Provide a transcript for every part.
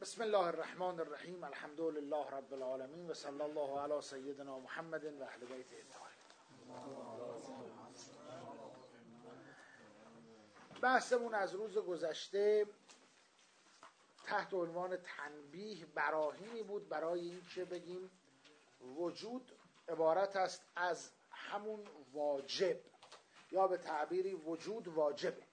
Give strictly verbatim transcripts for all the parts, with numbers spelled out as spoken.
بسم الله الرحمن الرحیم. الحمد لله رب العالمین و صلی الله علی سیدنا محمد و اهل بیت الطاهرین. بحثمون از روز گذشته تحت عنوان تنبیه براهینی بود برای این که بگیم وجود عبارت است از همون واجب، یا به تعبیری وجود واجبه.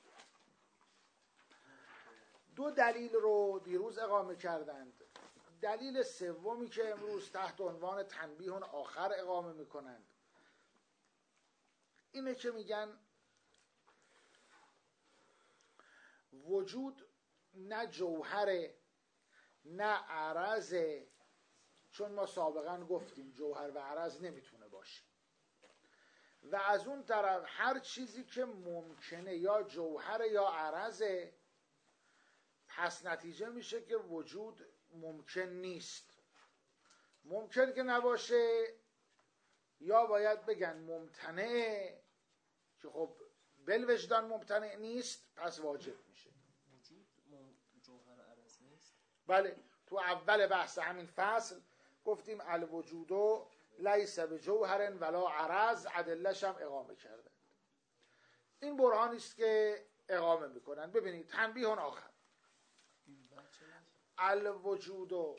دو دلیل رو دیروز اقامه کردند. دلیل سومی که امروز تحت عنوان تنبیه آخر اقامه میکنند اینه که میگن وجود نه جوهره نه عرضه، چون ما سابقا گفتیم جوهر و عرض نمیتونه باشه، و از اون طرف هر چیزی که ممکنه یا جوهر یا عرضه، پس نتیجه میشه که وجود ممکن نیست. ممکن که نباشه، یا باید بگن ممتنعه، که خب بالوجدان ممتنع نیست، پس واجب میشه. وجود جوهر عرض نیست؟ بله، تو اول بحث همین فصل گفتیم الوجود لیس بجوهر ولا عرض، ادله‌ش هم اقامه کردن. این برهانی است که اقامه میکنن. ببینید تنبیه آخر. الوجود و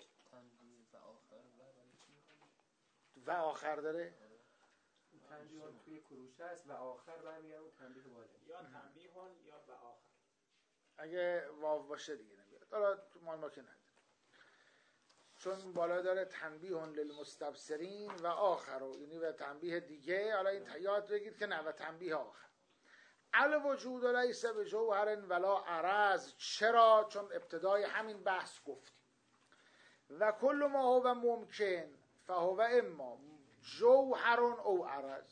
و آخر داره. تنبیه توی کروشه است و آخر برمیگرده اون تنبیه واجب، یا تنبیه یا و آخر. اگه واو باشه دیگه نمیاد. حالا تو مال ما که نداره، چون بالا داره تنبیه للمستبصرین و آخر، یعنی و تنبیه دیگه. حالا این یاد بگید که نه، و تنبیه آخر. الوجود لیس بجوهر ولا عرض. چرا؟ چون ابتدای همین بحث گفتیم و کل ما هو ممکن فهو اما جوهر او عرض.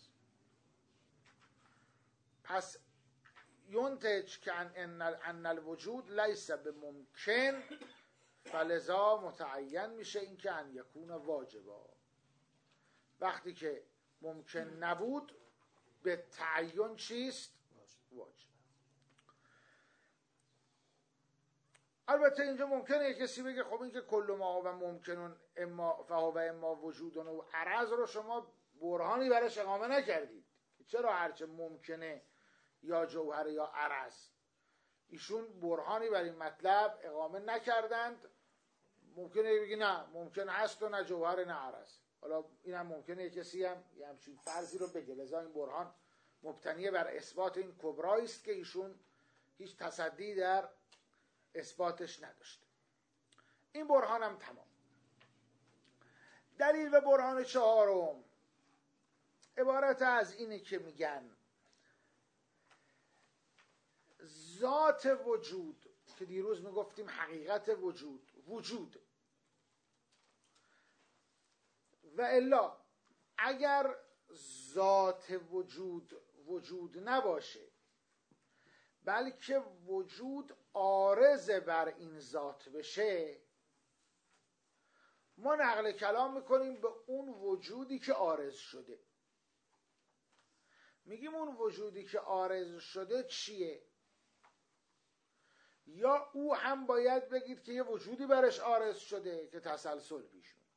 پس ینتج که ان ان الوجود لیس بممکن، فلذا متعین میشه این که ان یکون واجبا. وقتی که ممکن نبود به تعین چیست؟ واجب. البته اینجا ممکنه کسی بگه خب این که کل ما و ممکنون اما فهو اما وجودون و عرض رو شما برهانی برش اقامه نکردید، چرا هرچه ممکنه یا جوهر یا عرض؟ ایشون برهانی بر این مطلب اقامه نکردند. ممکنه بگی نه ممکن هست و نه جوهر نه عرض. حالا اینم ممکنه کسی هم یه همچین فرضی رو بگه، لذا این برهان مبتنی بر اثبات این کبرایی است که ایشون هیچ تصدی در اثباتش نداشته. این برهان هم تمام. دلیل و برهان چهارم عبارت از اینه که میگن ذات وجود، که دیروز میگفتیم حقیقت وجود وجود، و الا اگر ذات وجود وجود نباشه بلکه وجود عارض بر این ذات بشه، ما نقل کلام میکنیم به اون وجودی که عارض شده. میگیم اون وجودی که عارض شده چیه؟ یا او هم باید بگید که یه وجودی برش عارض شده که تسلسل پیش میاد.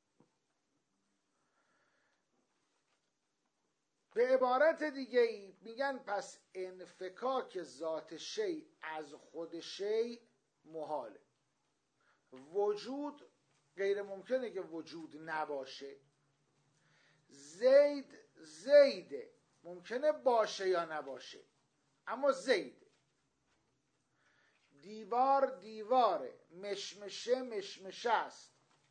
به عبارت دیگه ای میگن پس انفکاک ذات شیء از خود شیء محاله. وجود غیر ممکنه که وجود نباشه. زید زیده، ممکنه باشه یا نباشه اما زیده. دیوار دیواره، مشمشه مشمشه است.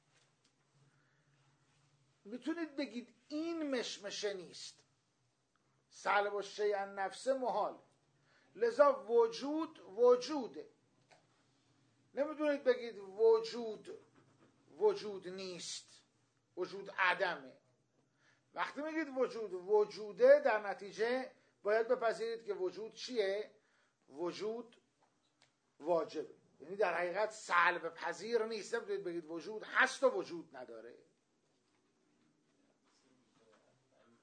میتونید بگید این مشمشه نیست، سلب الشیء عن نفسه محال. لذا وجود وجوده. نمیتونید بگید وجود وجود نیست، وجود عدمه. وقتی میگید وجود وجوده، در نتیجه باید بپذیرید که وجود چیه؟ وجود واجبه. یعنی در حقیقت سلب پذیر نیست. نمیتونید بگید وجود هست و وجود نداره.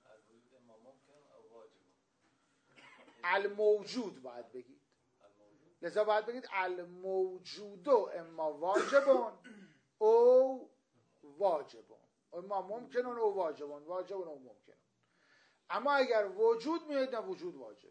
الموجود باید بگید. لذا باید بگید الموجود اما واجبون او واجبون، اما ممکنون او واجبون، واجبون او ممکنون. اما اگر وجود میاد، نه وجود واجب.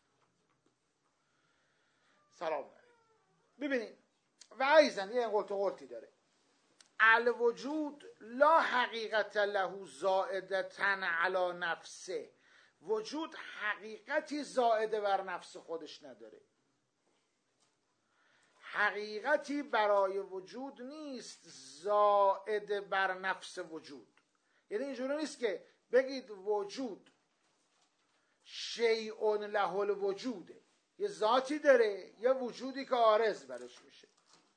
سلام علیکم. ببینید و ایزن یه قلت و قلتی داره. الوجود لا حقیقت له زائدتن علی نفسه، وجود حقیقتی زائده بر نفس خودش نداره. حقیقتی برای وجود نیست زائده بر نفس وجود. یعنی اینجوری نیست که بگید وجود شیء له الوجوده، یه ذاتی داره یه وجودی که عارض برش میشه.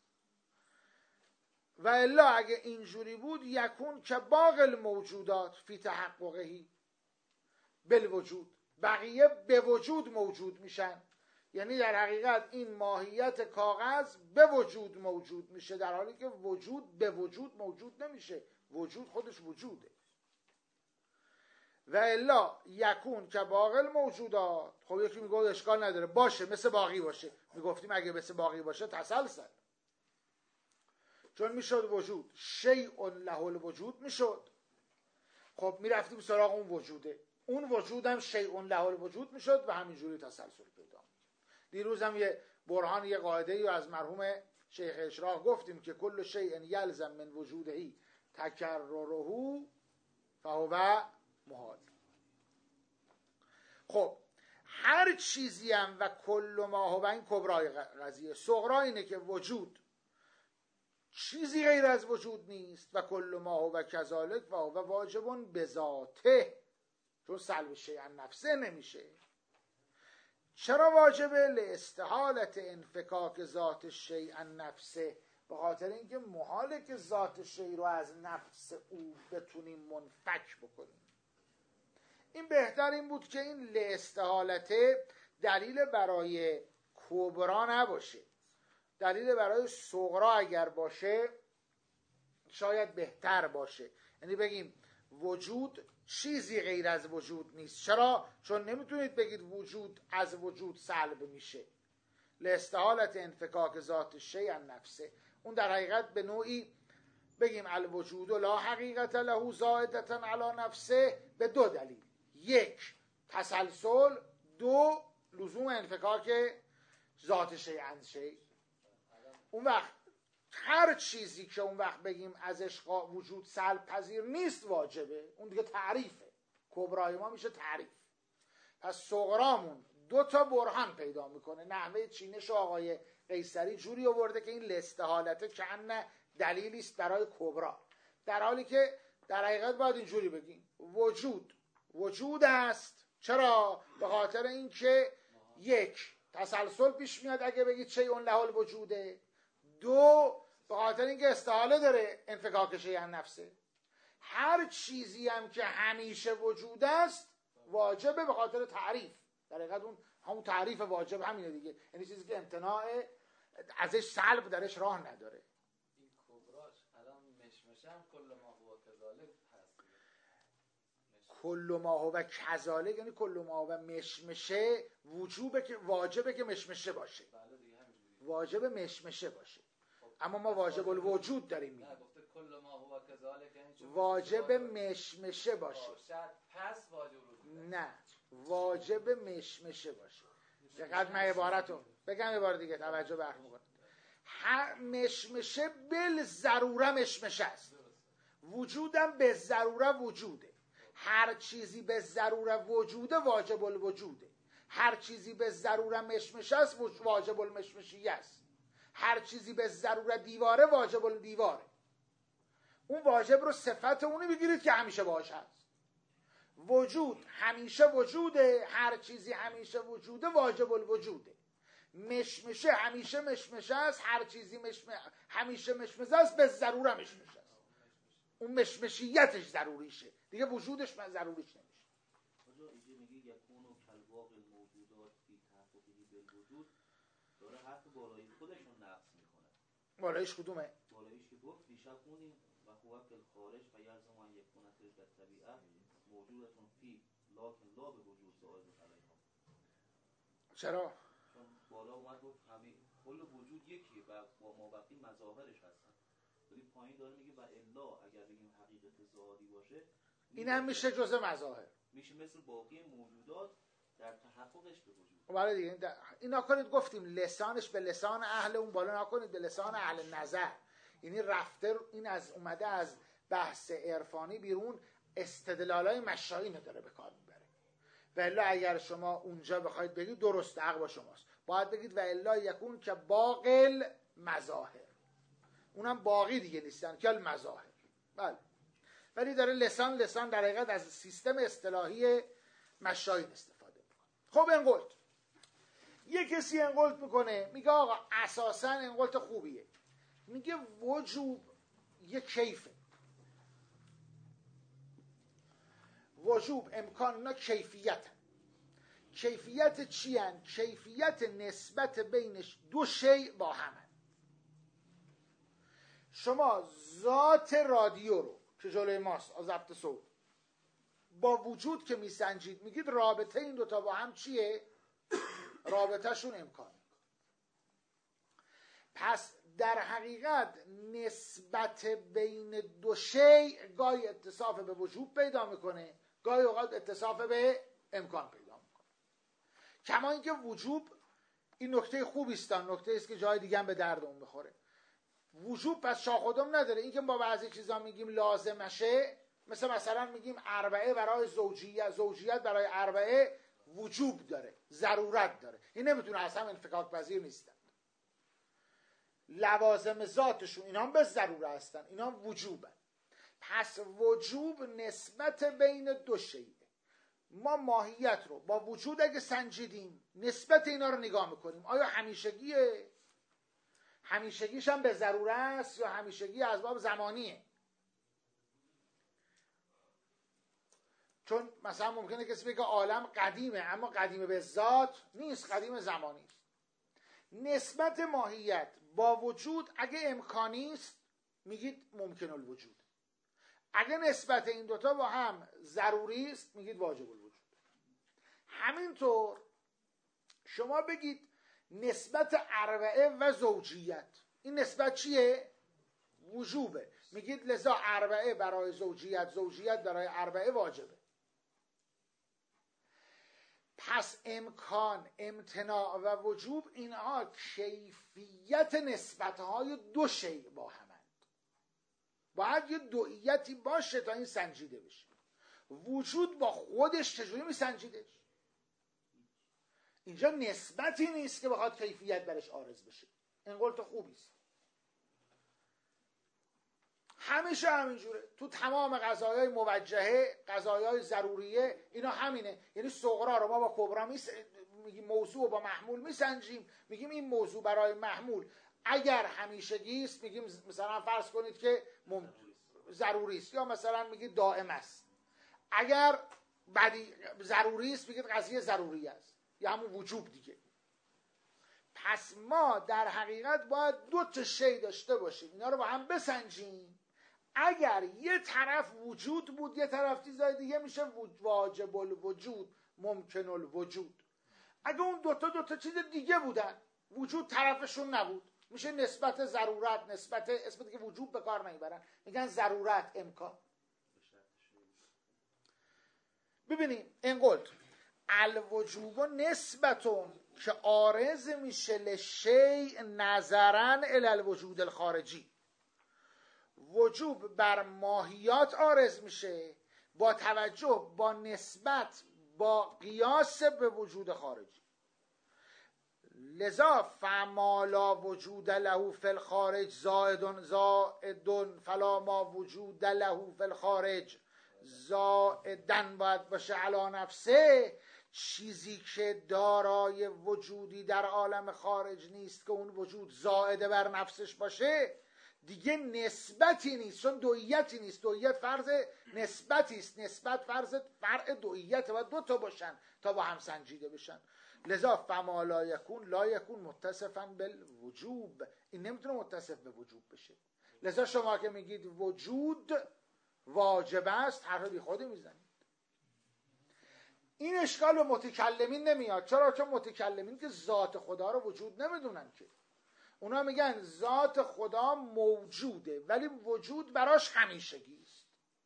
و الا اگه اینجوری بود یکون که باقی الموجودات فی تحققهی بالوجود، بقیه به وجود موجود میشن. یعنی در حقیقت این ماهیت کاغذ به وجود موجود میشه، در حالی که وجود به وجود موجود نمیشه، وجود خودش وجوده. و الا یکون که باقی الموجودات، خب یکی میگه اشکال نداره باشه مثل باقی باشه، میگفتیم اگه مثل باقی باشه تسلسل، چون میشد وجود شیء له الوجود میشد. خب میرفتیم سراغ اون وجوده، اون وجود هم شیء له الوجود میشد و همینجوری تسلسل پیدا می‌کرد. دیروز هم یه برهان یه قاعده‌ای از مرحوم شیخ اشراق گفتیم که کل شیء یلزم من وجوده تکرره فهو محال. خب هر چیزی هم و کل ما هو، این کبرای قضیه، صغرا اینه که وجود چیزی غیر از وجود نیست و کل ما هو کذالک و هو واجبون بذاته، چون سلب شیء نفسه نمیشه. چرا واجبه؟ لاستحالت انفکاک ذات شیء نفسه، به خاطر اینکه محاله که ذات شیء رو از نفس او بتونیم منفک بکنیم. این بهتر این بود که این لاستحالت دلیل برای کبرا نباشه، دلیل برای صغرا اگر باشه شاید بهتر باشه. یعنی بگیم وجود چیزی غیر از وجود نیست. چرا؟ چون نمیتونید بگید وجود از وجود سلب میشه. لاستحالت انفکاک ذات شیء نفسه، اون در حقیقت به نوعی بگیم الوجود لا حقیقت له زائدة علی نفسه به دو دلیل: یک تسلسل، دو لزوم انفکاک ذات شیء عن شیء. اون وقت هر چیزی که اون وقت بگیم ازش وجود سلب پذیر نیست واجبه، اون دیگه تعریفه. کبرای ما میشه تعریف. پس صغرامون دو تا برهان پیدا میکنه. نحوه چینش آقای قیصری جوری آورده که این لاستحالته کأن دلیلی است برای کبرا، در حالی که در حقیقت باید اینجوری بگیم وجود وجود است. چرا؟ به خاطر اینکه یک تسلسل پیش میاد اگه بگید شیء له الوجوده، دو به خاطر اینکه استحاله داره انفکاک شیء نفسه. هر چیزی هم که همیشه وجود است واجبه به خاطر تعریف. در حقیقت اون همون تعریف واجب همینه دیگه، یعنی چیزی که امتناع ازش سلب درش راه نداره. این کبراش الان مشمشه هم کل ما هو کذالک هست. کل ما هو کذالک یعنی کل ما هو مشمشه وجوبه که واجبه که مشمشه باشه. بله دیگه همینجوریه. واجب مشمشه باشه. اما ما واجب الوجود داریم میگیم. نه گفته کل ما هو کذالک یعنی چون واجب مشمشه باشه. پس واجب الوجود. نه واجب مشمشه باشه. دقت من عبارتو بگم یه بار دیگه توجه به حرف میکنم. هر مشمشه بل ضروره مشمشه است. وجودم به ضروره وجوده. هر چیزی به ضروره وجوده واجب الوجوده. هر چیزی به ضروره مشمشه است واجب المشمشیه است. هر چیزی به ضروره دیواره واجب الدیواره. اون واجب رو صفت اونی بگیرید که همیشه باشه هست. وجود همیشه وجوده، هر چیزی همیشه وجوده واجب الوجوده. مشمشه همیشه مشمشه است، هر چیزی مشم... همیشه مشمشه است به ضروره مشمشه است. اون مشمشیتش ضروریشه دیگه، وجودش من ضروریش نمیشه. آجا اینجا میگه یکون و کلواق الموجودات فی تحققی بالوجود، داره حرف بالایی خودشون نقص میکنه. بالایش کدومه؟ بالایش که گفت دیشب خونیم و هو که الخارج و یلزم ان یکون تلک الطبیعه موجودتون فی لکن لا به وجود زائد علیها. چرا؟ چون بالا اومد گفت همین کل وجود یکیه و با مابقی مظاهرش هستن، ولی پایین داره میگه و الا اگر بگیم حقیقت ظاهری باشه این هم میشه جزء مظاهر، میشه مثل باقی موجودات در تحققش به وجود. برای دیگه در... این نکنید گفتیم لسانش به لسان اهل اون بالا نکنید، به لسان اهل نظر، یعنی رفته این از اومده از بحث عرفانی بیرون، استدلالای مشایین داره به کار میبره. و الا اگر شما اونجا بخواید بگید درست حق با شماست، باید بگید و الا یکون که باقل مظاهر، اونم باقی دیگه نیستن که المظاهر. بله، ولی داره لسان لسان در حقیقت از سیستم اصطلاحی مشایین استفاده میکنه. خب انقلت، یه کسی انقلت میکنه میگه آقا اساسا انقلت خوبیه، میگه وجوب یه کیفه، وجوب امکان اینا کیفیت هم. کیفیت چی هن؟ کیفیت نسبت بینش دو شیء با هم هن. شما ذات رادیو رو که جلوی ماست از ضبط صوت با وجود که میسنجید میگید رابطه این دوتا با هم چیه؟ رابطه شون امکان. پس در حقیقت نسبت بین دو شیء گاهی اتصاف به وجود پیدا میکنه، گاهی اوقات اتصاف به امکان پیدا میکنه. کما اینکه وجوب این نکته خوبی است، نکته است که جای دیگه هم به درد اون میخوره. وجوب پس شاخدم نداره. این که با بعضی چیزا میگیم لازمشه، مثل مثلا میگیم اربعه برای زوجیت، زوجیت برای اربعه وجوب داره، ضرورت داره، این نمیتونه اصلا انفکاک پذیر نیستن. لوازم ذاتشون اینا هم به ضروره هستن، اینا هم وجوبن. پس وجوب نسبت بین دو شیء. ما ماهیت رو با وجود اگه سنجیدیم نسبت اینا رو نگاه میکنیم، آیا همیشگیه؟ همیشگیش هم به ضروره است یا همیشگی از باب زمانیه؟ چون مثلا ممکنه کسی بگه عالم قدیمه، اما قدیمه به ذات نیست، قدیم زمانی است. نسبت ماهیت با وجود اگه امکانی است میگید ممکن الوجود، اگه نسبت این دوتا با هم ضروری است میگید واجب الوجود. همینطور شما بگید نسبت اربعه و زوجیت، این نسبت چیه؟ وجوبه، میگید لذا اربعه برای زوجیت، زوجیت برای اربعه واجبه. پس امکان، امتناع و وجوب اینها کیفیت نسبتهای دو شیء با همند. باید یه دوئیتی باشه تا این سنجیده بشه. وجود با خودش چجوری می سنجیدش؟ اینجا نسبتی نیست که بخواد کیفیت برش عارض بشه. انقلت خوبی است. همیشه همینجوره تو تمام قضایای موجهه، قضایای ضروریه، اینا همینه. یعنی صغرا رو ما با کبرا میگیم، موضوع با محمول میسنجیم، میگیم این موضوع برای محمول اگر همیشگی است میگیم مثلا فرض کنید که مم... ضروری است، یا مثلا میگید دائم است. اگر بدی ضروری است میگید قضیه ضروری است، یا همون وجوب دیگه. پس ما در حقیقت باید دو تا شی داشته باشیم، اینا رو با هم بسنجیم. اگر یه طرف وجود بود یه طرف چیزای دیگه میشه واجب الوجود، ممکن الوجود. اگه اون دوتا دوتا چیز دیگه بودن، وجود طرفشون نبود، میشه نسبت ضرورت، نسبت اسمتی که وجود به کار نمیبرن، میگن ضرورت امکان. ببینیم انقلت الوجوب نسبتون که عارض میشه لشیء نظرن الی الوجود الخارجی. وجوب بر ماهیات عارض میشه با توجه، با نسبت، با قیاس به وجود خارجی. لذا فما لا وجود له فی الخارج زائد زائد فلا ما وجود له فی الخارج زائدن باید باشه علی نفسه. چیزی که دارای وجودی در عالم خارج نیست که اون وجود زائده بر نفسش باشه دیگه نسبتی نیست، چون دوئیتی نیست. دوئیت فرض نسبتی است، نسبت فرض فرع دوئیت، باید دو تا باشن تا با هم سنجیده بشن. لذا فما لا یکون لا یکون متصفا بالوجوب، این نمیتونه متصف به وجوب بشه. لذا شما که میگید وجود واجب است حرف بی خودی میزنید. این اشکال به متکلمین نمیاد. چرا؟ چون متکلمین که ذات خدا رو وجود نمیدونن که اونا میگن ذات خدا موجوده ولی وجود براش همیشگی است.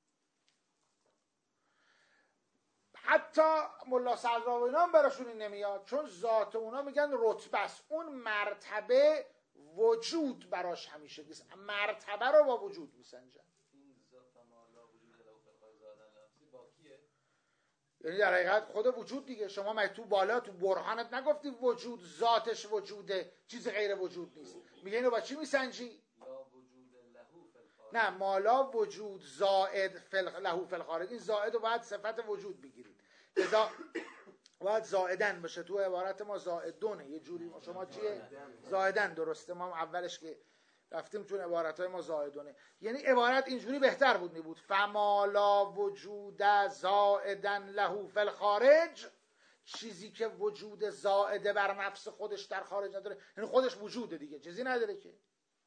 حتی ملا صدرا و اینا هم براشون این نمیاد، چون ذات اونا میگن رتبه است، اون مرتبه وجود براش همیشگی است، مرتبه رو با وجود میسنجن. این ذات مالا وجود له فی الخارج زادن لفظی با کیه؟ یعنی در حقیقت خود وجود دیگه. شما مگه تو بالا تو برهانت نگفتی وجود ذاتش وجوده، چیز غیر وجود نیست؟ میگه اینو با چی میسنجی؟ یا وجود له فی الخارج. نه، مالا وجود زائد فل... له فی الخارج. این زائد رو باید صفت وجود بگیرید، لذا باید زائدن باشه. تو عبارت ما زائدونه یه جوری. شما چیه؟ زائدن. درسته، ما هم اولش که رفتیم چون عبارت های ما زائدونه، یعنی عبارت اینجوری بهتر بود میبود فمالا وجود زائدن له فی الخارج، چیزی که وجود زائده بر نفس خودش در خارج نداره، یعنی خودش وجوده دیگه، چیزی نداره که.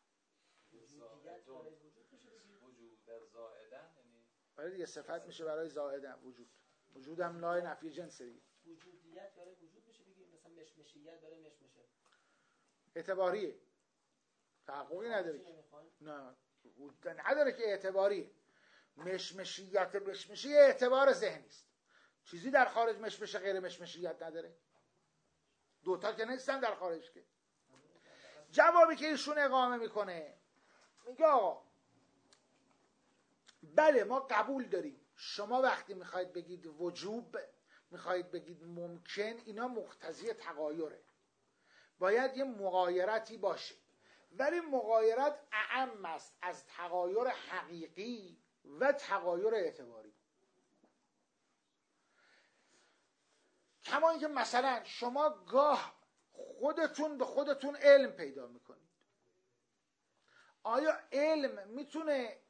وجود زائدن یعنی برای دیگه صفت میشه برای زائدن وجود. وجود هم لای نفی جنسه دیگه. وجودیت برای وجود میشه بگیم، مثلا مشمشیت برای مشمشه اعتباریه، تحققی نداره که. نه نداره که اعتباریه. مشمشیت مشمشی اعتبار ذهنی است. چیزی در خارج مشمشه غیر مشمشیت نداره. دوتا که نیستن در خارج که. جوابی که ایشون اقامه میکنه میگه آقا بله ما قبول داریم شما وقتی میخواید بگید وجوب، میخواید بگید ممکن، اینا مقتضی تغایره، باید یه مغایرتی باشه، ولی مغایرت اعم است از تغایر حقیقی و تغایر اعتباری. کما اینکه مثلا شما گاه خودتون به خودتون علم پیدا میکنید. آیا علم میتونه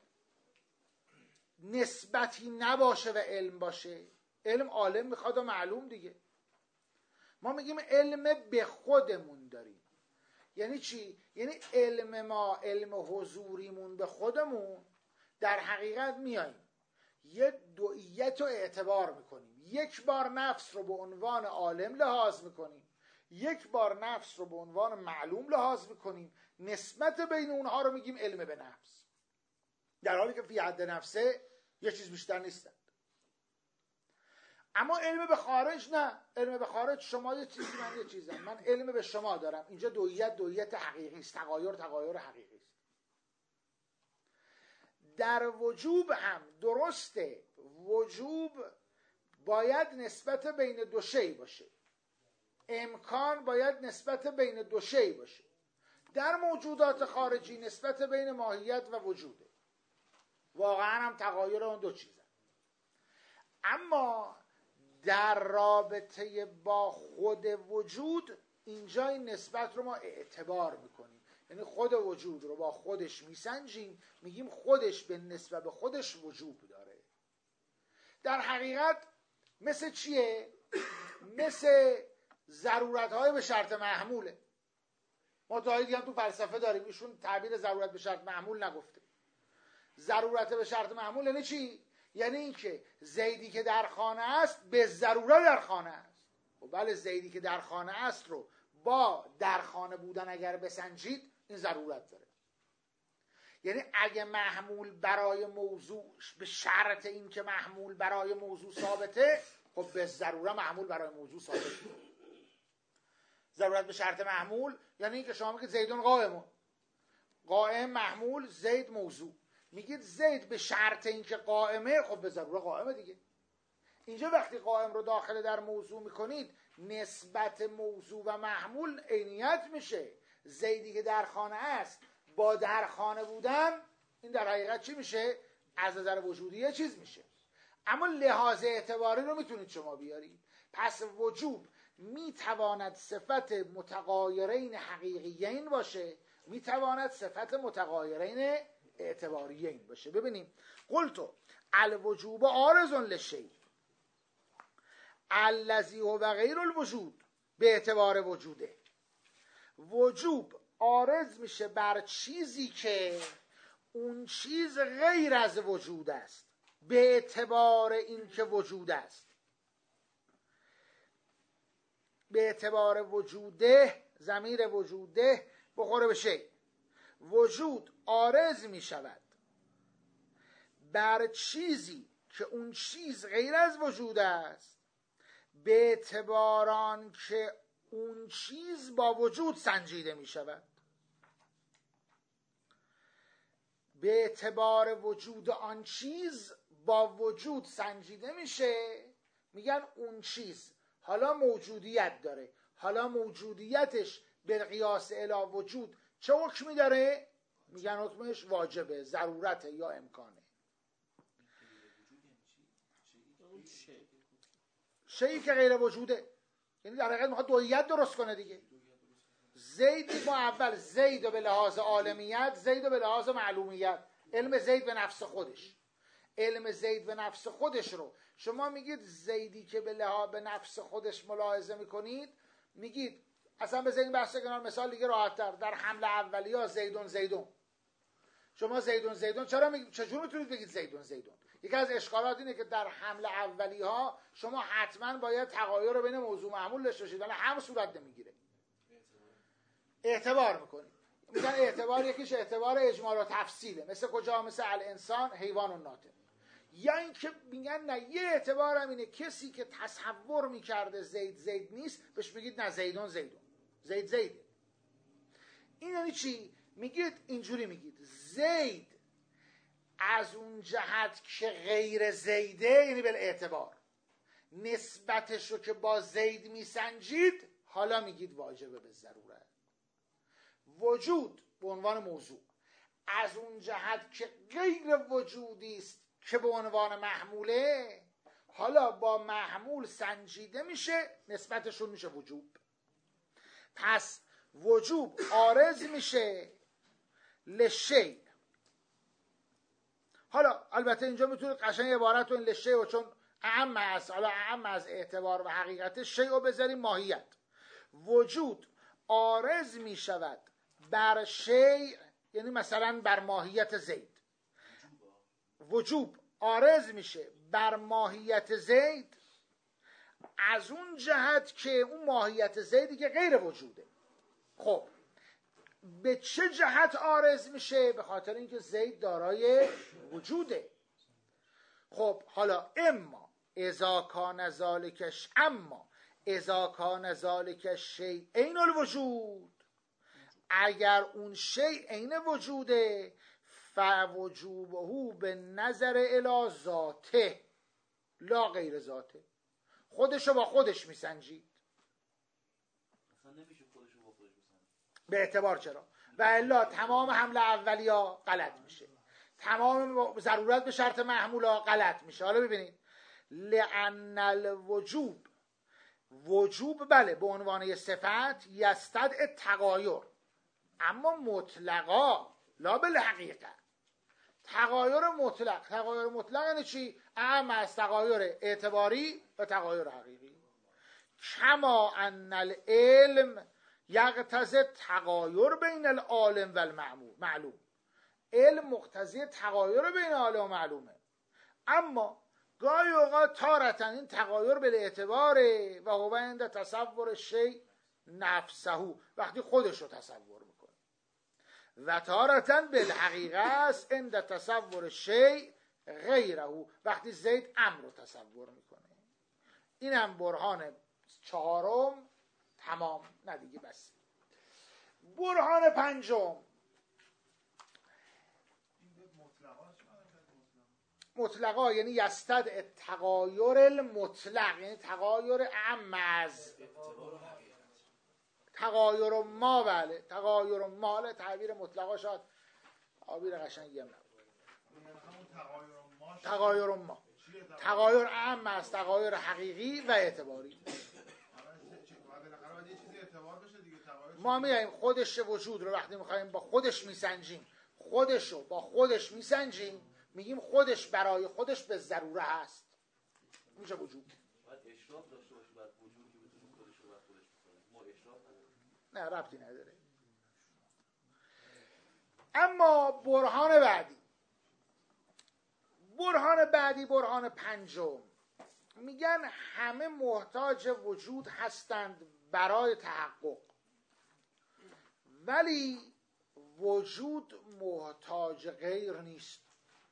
نسبتی نباشه و علم باشه؟ علم عالم میخواد و معلوم دیگه. ما میگیم علم به خودمون داریم. یعنی چی؟ یعنی علم ما، علم حضوریمون به خودمون، در حقیقت میاییم یه دوئیت رو اعتبار میکنیم. یک بار نفس رو به عنوان عالم لحاظ میکنیم، یک بار نفس رو به عنوان معلوم لحاظ میکنیم، نسبت بین اونها رو میگیم علم به نفس، در حالی که فی حد نفسه یه چیز بیشتر نیستن. اما علم به خارج نه. علم به خارج شما یه چیزی، من یه چیزم، من علم به شما دارم. اینجا دوئیت دوئیت حقیقی است، تغایر تغایر حقیقی است. در وجوب هم درسته، وجوب باید نسبت بین دو شی باشه، امکان باید نسبت بین دو شی باشه. در موجودات خارجی نسبت بین ماهیت و وجوده، واقعا هم تغایر اون دو چیزه. اما در رابطه با خود وجود اینجا این نسبت رو ما اعتبار میکنیم، یعنی خود وجود رو با خودش میسنجیم، میگیم خودش به نسبت به خودش وجود داره. در حقیقت مثل چیه؟ مثل ضرورت های به شرط محموله. ما تا هم تو فلسفه داریم، ایشون تعبیر ضرورت به شرط محمول نگفته. ضرورت به شرط محمول یعنی چی؟ یعنی اینکه زیدی که در خانه است به ضرورت در خانه است. و بله، زیدی که در خانه است رو با در خانه بودن اگر بسنجید این ضرورت داره. یعنی اگه محمول برای موضوع به شرط این که محمول برای موضوع ثابته، خب به ضرورت محمول برای موضوع ثابته. ضرورت به شرط محمول یعنی این که شما میگید زیدون قائمون، قائم محمول، زید موضوع. میگید زید به شرط این که قائمه، خب به ضرورت قائمه دیگه. اینجا وقتی قائم رو داخل در موضوع میکنید، نسبت موضوع و محمول عینیت میشه. زیدی که در خانه است با در خانه بودن، این در حقیقت چی میشه؟ از نظر وجودی یه چیز میشه. اما لحاظ اعتباری رو میتونید شما بیارید. پس وجوب میتواند صفت متغایرین حقیقیین باشه، میتواند صفت متغایرین اعتباریین باشه. ببینیم قلتو الوجوب عارض للشیء الذی هو غیر الوجود به اعتبار وجوده. وجوب عارض میشه بر چیزی که اون چیز غیر از وجود است به اعتبار این که وجود است. به اعتبار وجوده، ضمیر وجوده بخوره به شی. وجود عارض می شود بر چیزی که اون چیز غیر از وجود است به اعتبار آن که اون چیز با وجود سنجیده می شود. به اعتبار وجود آن چیز با وجود سنجیده میشه، میگن اون چیز حالا موجودیت داره، حالا موجودیتش به قیاس الی وجود چه حکمی داره؟ میگن حکمش واجبه، ضرورته یا امکانه. شیئی که غیر وجوده، یعنی در حقیقت میخواد دویت درست کنه دیگه. زید ما اول زید به لحاظ عالمیت، زید به لحاظ معلومیت. علم زید به نفس خودش، علم زید به نفس خودش رو شما میگید زیدی که به لحاظ به نفس خودش ملاحظه میکنید، میگید اصلا به این بحث کنار مثال دیگه راحت تر، در حمل اولی ها زیدون زیدون، شما زیدون زیدون چرا می... چجور میتونید بگید زیدون زیدون؟ یکی از اشکالات اینه که در حمل اولی ها شما حتما باید تغایر رو بین موضوع معمول داشته باشید، ولی هم صورت نمیگیره، اعتبار میکنید. میگن اعتبار یکیش اعتبار اجمال و تفصیله، مثل کجا؟ مثل الانسان، حیوان و ناطق. یا اینکه میگن نه، یه اعتبار هم اینه کسی که تصور میکرده زید زید نیست بهش میگید نه زیدون زیدون، زید زیده. این یعنی چی؟ میگید اینجوری میگید زید از اون جهت که غیر زیده، یعنی بالاعتبار نسبتش رو که با زید میسنجید، حالا میگید واجبه به ضرورت. وجود به عنوان موضوع از اون جهت که غیر وجودی است که به عنوان محموله، حالا با محمول سنجیده میشه، نسبتشون میشه وجوب. پس وجوب عارض میشه لشی. حالا البته اینجا میتونید قشنگ عبارت رو این لشی و چون اعم از حالا اعم از اعتبار و حقیقت شیء رو بذاریم ماهیت. وجود عارض میشود بر شیء، یعنی مثلا بر ماهیت زید. وجوب عارض میشه بر ماهیت زید از اون جهت که اون ماهیت زیدی که غیر وجوده. خب به چه جهت عارض میشه؟ به خاطر اینکه زید دارای وجوده. خب حالا اما اذا کان ذالکش اما اذا کان ذالکش شیء عین الوجود، اگر اون شیء عین وجوده، فوجوبه به نظر الی ذاته لا غیر ذاته، خودشو با خودش میسنجید. اصلا نمیشه خودشو با خودش بسنجید. به اعتبار چرا؟ و الا تمام حمل اولیا غلط میشه، تمام ضرورت به شرط محمولا غلط میشه. حالا ببینید، لأن الوجوب، وجوب بله به عنوان یه صفت یستدعی تغایر، اما مطلقا لا بالحقیقه. تغایر مطلق، تغایر مطلق یعنی چی؟ اعم از تغایر اعتباری و تغایر حقیقی. کما ان العلم یقتضی تغایر بین العالم و المعلوم، علم مقتضی تغایر بین عالم و معلومه، اما گاهی اوقات تارتن این تغایر به اعتباره و هو عند تصور شیء نفسه، وقتی خودش رو تصور میکنه، و تارتن بالحقیقه است عند تصور شیء غیره، وقتی زید امر رو تصور میکنه. این هم برهان چهارم تمام، نه دیگه بس. برهان پنجم مطلقا، یعنی یستدعی تغایر المطلق، یعنی تغایر اعم از تغایر ما. بله تغایر ما، تعبیر مطلقا شاید تعبیر قشنگی هم نبود. تغایر ما تغایر اعم از تغایر حقیقی و اعتباری. ما میایم خودش وجود رو وقتی میخوایم با خودش میسنجیم، خودش رو با خودش میسنجیم، میگیم خودش برای خودش به ضروره هست، میشه وجود. باید اشراف داشته باشه، باید وجود که بتونه خودش رو باید خودش بکنه. ما اشراف نداره. نه ربطی نداره. اما برهان بعدی، برهان بعدی برهان پنجم، میگن همه محتاج وجود هستند برای تحقق، ولی وجود محتاج غیر نیست.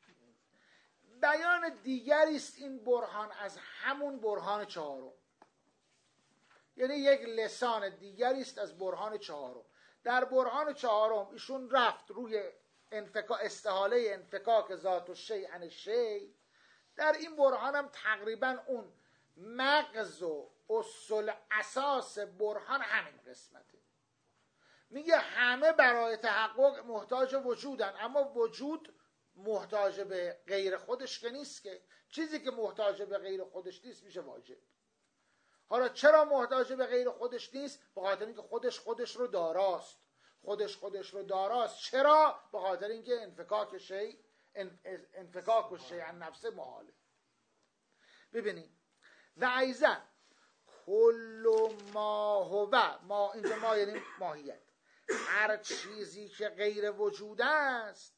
بیان دیگری است این برهان از همون برهان چهارم، یعنی یک لسان دیگری است از برهان چهارم. در برهان چهارم ایشون رفت روی انفکاک، استحاله انفکاک ذات و شیء عن شیء. در این برهان هم تقریبا اون مغز و اصل اساس برهان همین قسمته. میگه همه برای تحقق محتاج وجودن، اما وجود محتاج به غیر خودش که نیست، که چیزی که محتاج به غیر خودش نیست میشه واجب. حالا چرا محتاج به غیر خودش نیست؟ به خاطر اینکه خودش خودش رو داراست. خودش خودش رو داراست چرا؟ به خاطر اینکه انفکاک شیء انفکاک و شیء عن نفسه محاله. ببینید و ایضا کل ما هو، ما اینجا ما یعنی ماهیت، هر چیزی که غیر وجود است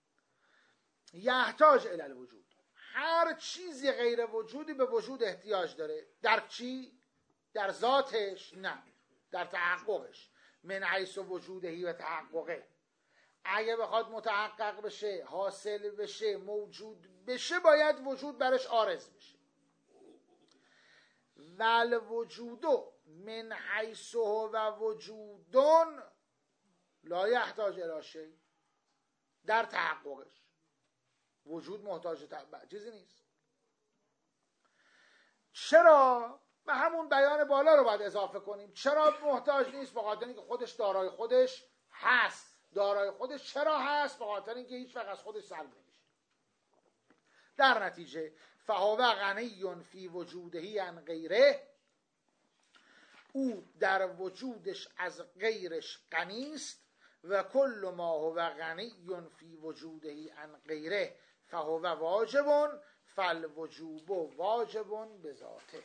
یحتاج الی الوجود، هر چیزی غیر وجودی به وجود احتیاج داره. در چی؟ در ذاتش؟ نه، در تحققش. من حیث وجودهی و تحققه. اگه بخواد متحقق بشه، حاصل بشه، موجود بشه، باید وجود برش عارض بشه. ول وجودو من حیث و وجودون لا یحتاج الی شیء. در تحققش وجود محتاج تحقق چیزی نیست. چرا؟ و همون بیان بالا رو باید اضافه کنیم. چرا محتاج نیست؟ به خاطر اینکه خودش دارای خودش هست. دارای خودش چرا هست؟ به خاطر اینکه هیچ وقت از خودش سلب نمیشه. در نتیجه فهو غنی فی وجودهی عن غیره، او در وجودش از غیرش غنی است. و کل ما هو غنی فی وجودهی عن غیره فهو واجب فالوجوب واجب بذاته.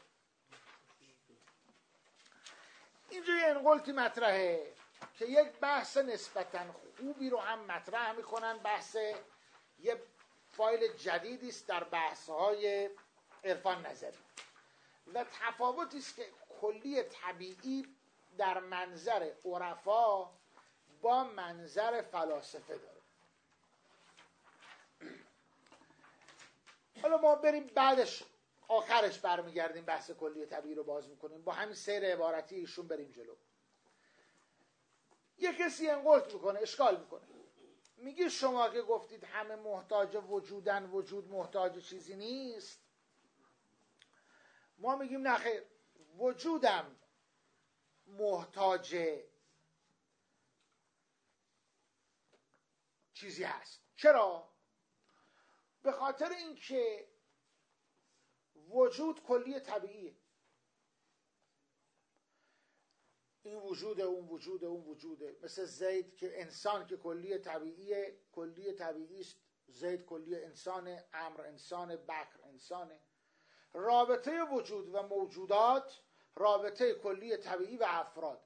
اینجا یه انقلتی مطرحه که یک بحث نسبتاً خوبی رو هم مطرح میکنن. بحث یه فایل جدیدی است در بحث‌های عرفان نظری و تفاوتی است که کلی طبیعی در منظر عرفا با منظر فلاسفه داره. حالا ما بریم بعدش آخرش برمیگردیم بحث کلی طبیعی رو باز میکنیم، با همین سیر عبارتی ایشون بریم جلو. یه کسی انقلت میکنه، اشکال میکنه، میگه شما که گفتید همه محتاج وجودن، وجود محتاج چیزی نیست. ما میگیم نه خیر، وجودم محتاج چیزی هست. چرا؟ به خاطر اینکه وجود کلی طبیعیه. این وجود اون وجود اون وجوده. مثل زید که انسان که کلی طبیعیه، کلی طبیعی است. زید کلی انسانه، امر انسانه، بکر انسانه. رابطه وجود و موجودات رابطه کلی طبیعی و افراد.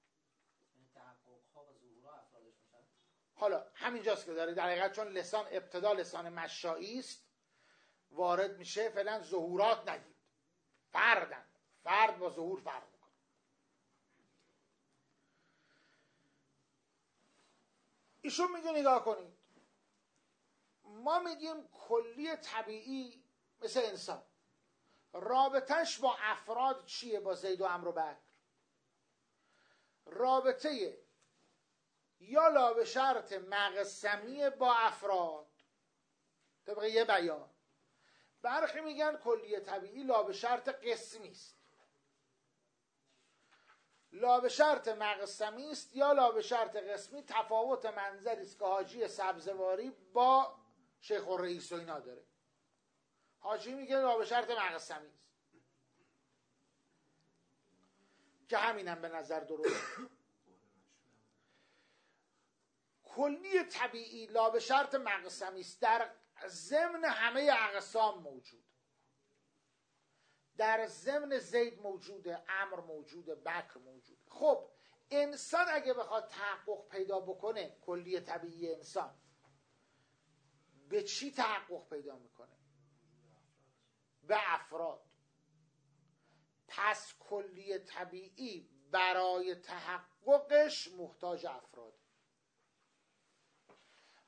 حالا همینجاست که داره در حقیقت، چون لسان ابتدا لسان مشائی است، وارد میشه. فعلا ظهورات نگید، فردن، فرد با ظهور فرق میکنه. ایشون میگه نگاه کنید، ما میگیم کلی طبیعی مثل انسان، رابطش با افراد چیه؟ با زید و عمرو و بکر. رابطه یا لا به شرط مقسمی با افراد طبق یه بیان. برخی میگن کلی طبیعی لا به شرط قسمی است، لا به شرط مقسمی است یا لا به شرط قسمی. تفاوت منظری است که حاجی سبزواری با شیخ الرئیس و اینا داره. حاجی میگه لا به شرط مقسمی است که همینم به نظر درست. کلی طبیعی لا به شرط مقسمی است، در ضمن همه اقسام موجود. در ضمن زید موجوده، امر موجوده، بکر موجوده. خب انسان اگه بخواد تحقق پیدا بکنه، کلی طبیعی انسان به چی تحقق پیدا میکنه؟ به افراد. پس کلی طبیعی برای تحققش محتاج افراد.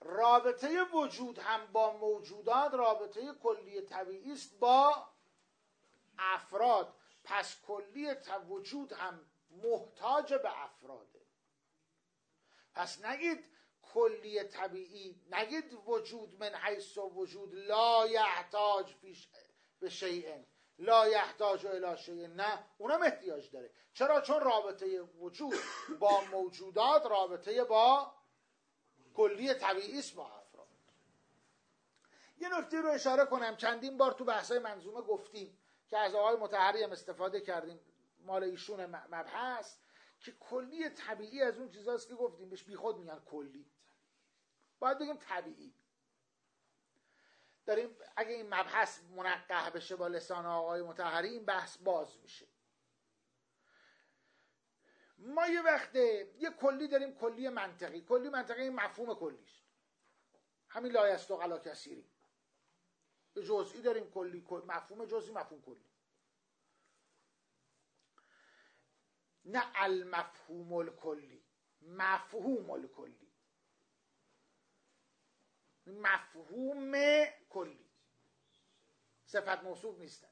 رابطه وجود هم با موجودات رابطه کلی طبیعی است با افراد. پس کلی وجود هم محتاج به افراده. پس نگید کلی طبیعی، نگید وجود من حیث وجود لا یحتاج به شیء لا یحتاج الی شیء، نه اونم احتیاج داره. چرا؟ چون رابطه وجود با موجودات رابطه با کلی طبیعی است با افراد. یه نکته رو اشاره کنم، چندین بار تو بحثای منظومه گفتیم که از آقای مطهری هم استفاده کردیم، مال ایشون مبحث، که کلی طبیعی از اون چیزاست که گفتیم بهش بیخود میگن کلی، باید بگیم طبیعی. داریم اگه این مبحث منقح بشه با لسان آقای مطهری این بحث باز میشه. ما یه وقته یه کلی داریم، کلی منطقی. کلی منطقی این مفهوم کلیست، همین لا یستوی علی کثیری. به جزئی داریم کلی، مفهوم جزئی مفهوم کلی. نه المفهوم الکلی، مفهوم الکلی، مفهوم کلی، صفت موصوف نیستن.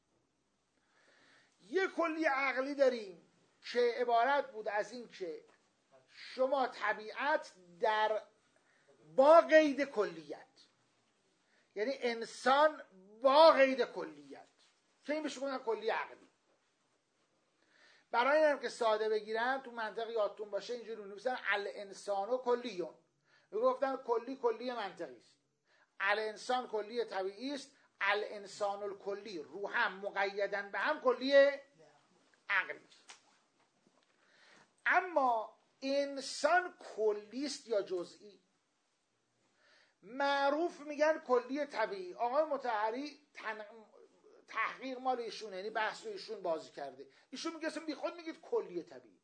یه کلی عقلی داریم که عبارت بود از این که شما طبیعت در با قید کلیت، یعنی انسان با قید کلیت، که این بهش میگن کلی عقلی. برای اینم که ساده بگیرن تو منطق یادتون باشه اینجوری می‌نویسن الانسان کلیون، میگفتن کلی کلی منطقی است، الانسان کلی طبیعی است، الانسان الکلی رو هم مقیدن به هم کلی عقلی است. اما انسان کلی است یا جزئی؟ معروف میگن کلی طبیعی. آقای مطهری تن... تحقیق مال ایشون، یعنی بحث رو ایشون بازی کرده. ایشون میگه اصلا بی خود میگید کلی طبیعی.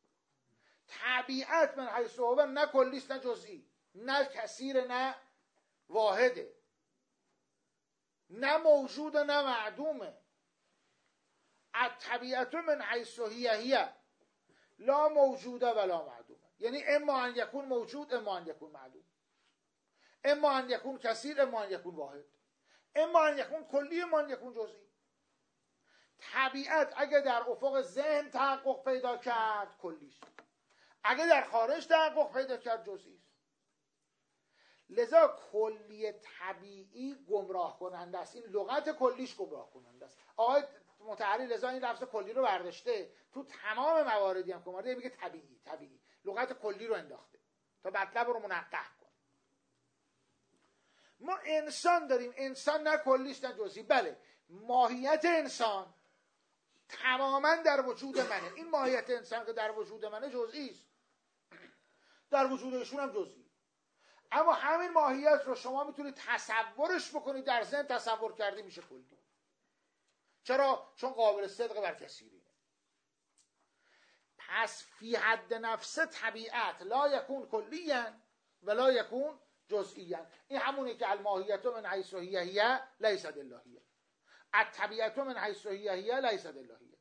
طبیعت من حیث هو نه کلی است نه جزئی، نه کثیر نه واحده، نه موجود نه معدومه. الطبیعت من حیث هی هی لا موجوده ولا معدومه، یعنی اما ان یکون موجود اما ان یکون معدوم، اما ان یکون کثیر اما ان یکون واحد، اما ان یکون کلی اما ان یکون جزئی. طبیعت اگه در افق ذهن تحقق پیدا کرد کلیست، اگه در خارج تحقق پیدا کرد جزئی. لذا کلی طبیعی گمراه کننده است، این لغت کلیش گمراه کننده است. آقای مطهری لذا این لفظ کلی رو برداشته تو تمام مواردی هم که اومده میگه طبیعی طبیعی، لغت کلی رو انداخته تا مطلب رو منقح کنه. ما انسان داریم، انسان نه کلیست نه جزئی. بله ماهیت انسان تماما در وجود منه، این ماهیت انسان که در وجود منه جزئی است، در وجود ایشون هم جزئی. اما همین ماهیت رو شما میتونید تصورش بکنید، در ذهن تصور کردی میشه کلی. چرا؟ چون قابل صدق بر کثیره. پس فی حد نفس طبیعت لا یکون کلیاً ولا یکون جزئیاً. این همونه که الماهیت من حیث هی هی لیست الا هی، الطبیعت من حیث هی هی لیست الا هی.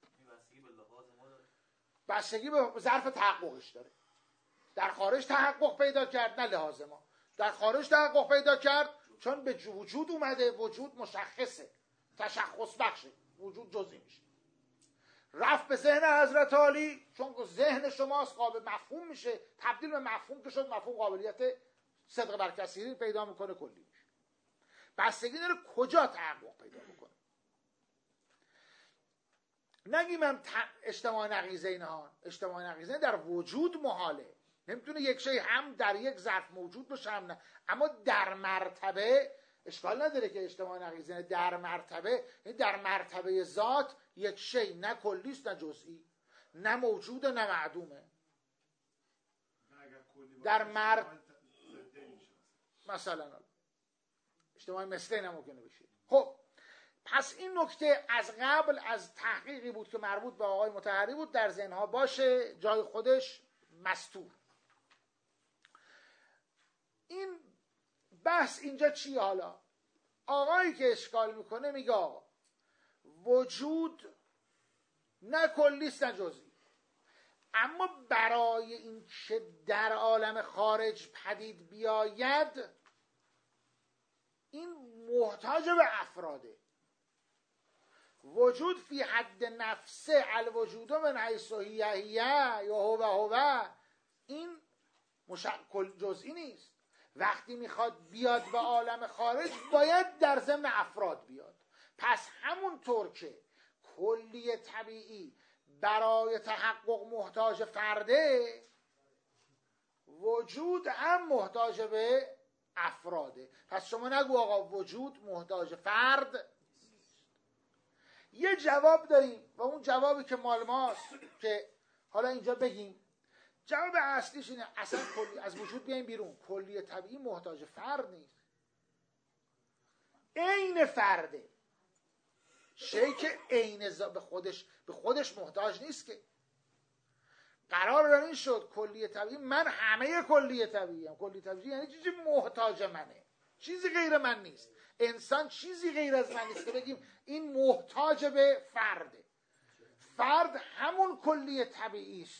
بستگی به ظرف تحققش داره. در خارج تحقق پیدا کرد نه لحاظ ما، در خارج تحقق پیدا کرد چون به وجود اومده، وجود مشخصه، تشخص بخشه، وجود جزئی میشه. رفت به ذهن حضرت عالی چون ذهن شماست، قابل مفهوم میشه، تبدیل به مفهوم که شد مفهوم قابلیت صدق بر کثیری پیدا میکنه، کلی میشه. بستگی داره کجا تحقق پیدا میکنه. نگیم هم اجتماع نقیضین ها، اجتماع نقیضین در وجود محاله، نمیتونه یک شی هم در یک ظرف موجود باشه هم نه، اما در مرتبه اشکال نداره که اجتماع نقیضین در مرتبه، در مرتبه ذات یک شی نه کلیست نه جزئی، نه موجود نه معدومه. در مرد مثلا اجتماع مثلین هم ممکنه بشه. خب پس این نکته از قبل از تحقیقی بود که مربوط به آقای مطهری بود، در ذهنها باشه، جای خودش مستور. این بحث اینجا چیه؟ حالا آقایی که اشکال میکنه میگه آقا وجود نه کلیست نه جزئی، اما برای این که در عالم خارج پدید بیاید این محتاج به افراده. وجود فی حد نفسه الوجود من حیث هی هی یا هو هو، این مشکل جزئی نیست. وقتی میخواد بیاد به عالم خارج باید در ضمن افراد بیاد. پس همونطور که کلی طبیعی برای تحقق محتاج فرده، وجود هم محتاج به افراده. پس شما نگو آقا وجود محتاج فرد. یه جواب داریم و اون جوابی که مال ماست که حالا اینجا بگیم. جواب اصلیش اینه اصلا کلی از وجود بیایم بیرون. کلی طبیعی محتاج فرد نیست، عین فرده. شیء که عین به خودش به خودش محتاج نیست که. قرار دار این شد کلی طبیعی، من همه کلی طبیعی هم. کلی طبیعی یعنی چیزی محتاج منه، چیزی غیر من نیست. انسان چیزی غیر از من نیست که بگیم این محتاج به فرده. فرد همون کلی طبیعی است،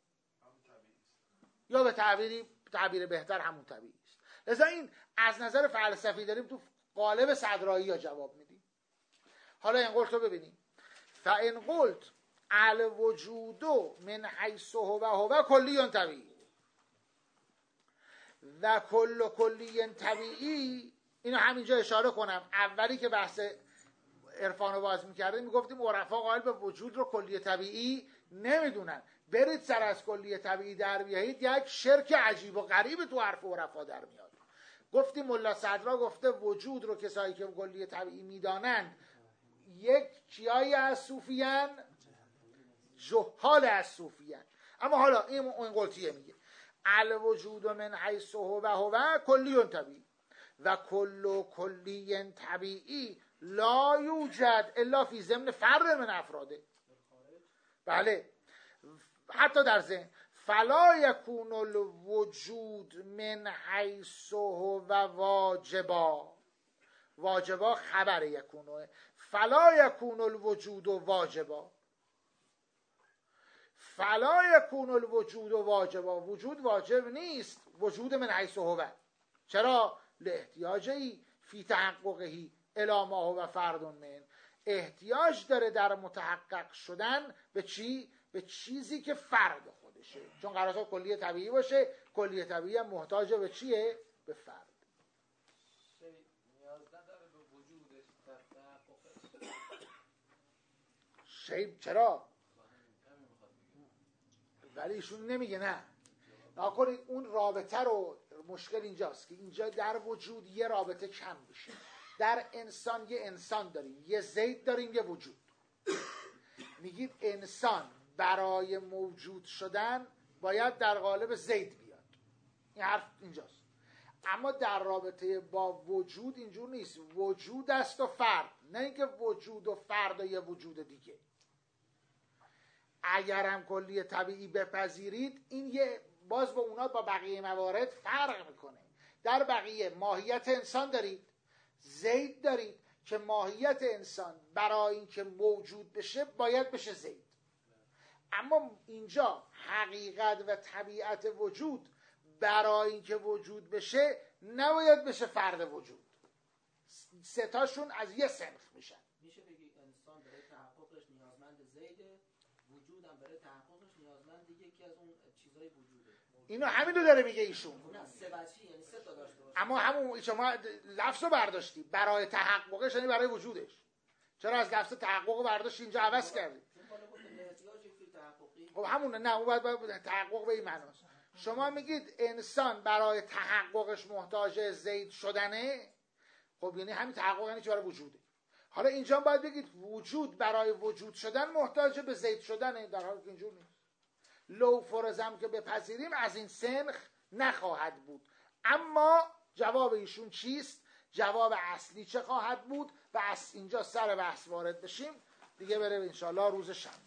یا به تعبیری تعبیر بهتر همون طبیعی است. لذا این از نظر فلسفی داریم تو قالب صدرایی ها جواب میدیم. حالا این قلت رو ببینیم. فان قلت الوجود من حیث هو هو کلی طبیعی و کل کلی طبیعی. اینو همینجا اشاره کنم. اولی که بحث عرفان رو باز میکردیم میگفتیم عرفا قائل به وجود رو کلی طبیعی نمیدونن. برید سر از کلی طبیعی در بیایید، یک شرک عجیب و غریب تو حرف عرفا در میاد. گفتیم ملا صدرا گفته وجود رو کسایی که کلی طبیعی میدانند یک کیایی از صوفیان، جهال از صوفیان. اما حالا این این قلتیه میگه الوجود من حیث هو هو کلی طبیعی و کل کلی طبیعی لا یوجد الا فی ضمن فرد من افراده. بله، حتی در ذهن. فلا یکون الوجود من حیث هو واجبا. واجبا خبر یکونه. فلا یکون الوجود واجبا. فلا یکون الوجود واجبا. وجود واجب نیست. وجود من حیث هو. چرا؟ لاحتیاجی فی تحققهی الی ما هو فرد من. احتیاج داره در متحقق شدن به چی؟ به چیزی که فرد خودشه. چون قرار کلی طبیعی باشه، کلی طبیعی هم محتاج به چیه؟ به فرد. نیاز نداره به وجودش در تحققش. شیء چرا؟ ولی ایشون نمیگه نه. ناکنید اون رابطه رو، مشکل اینجاست که اینجا در وجود یه رابطه کم میشه. در انسان یه انسان داریم، یه زید داریم، یه وجود. میگید انسان برای موجود شدن باید در قالب زید بیاد. این حرف اینجاست. اما در رابطه با وجود اینجور نیست. وجود است و فرد، نه اینکه وجود و فرد و یه وجود دیگه. اگر هم کلی طبیعی بپذیرید، این یه باز با اونا با بقیه موارد فرق میکنه. در بقیه ماهیت انسان دارید، زید دارید که ماهیت انسان برای اینکه موجود بشه باید بشه زید. اما اینجا حقیقت و طبیعت وجود برای اینکه وجود بشه نباید بشه فرد وجود. ستاشون از یه صنف میشن. میشه بگی انسان برای تحققش نیازمند زیده، وجود هم برای تحققش نیازمند یکی از اون چیزای وجوده. اینو همین رو داره میگه ایشون. نه سه بچی یعنی سه تا داشته باشه. اما همون شما لفظ رو برداشتی، برای تحققش یعنی برای وجودش. چرا از لفظ تحقق برداشت اینجا عوض کردی؟ خب همونه. نه اون باید, باید تحقق به این معناست. شما میگید انسان برای تحققش محتاج زید شدنه، خب یعنی همین تحقق یعنی چی؟ برای وجوده. حالا اینجا باید بگید وجود برای وجود شدن محتاج به زید شدنه، در حالی که اینجور نیست. لو فرضم که بپذیریم از این سنخ نخواهد بود. اما جواب ایشون چیست؟ جواب اصلی چه خواهد بود؟ و از اینجا سر بحث وارد بشیم دیگه. بریم انشاءالله روز شنبه.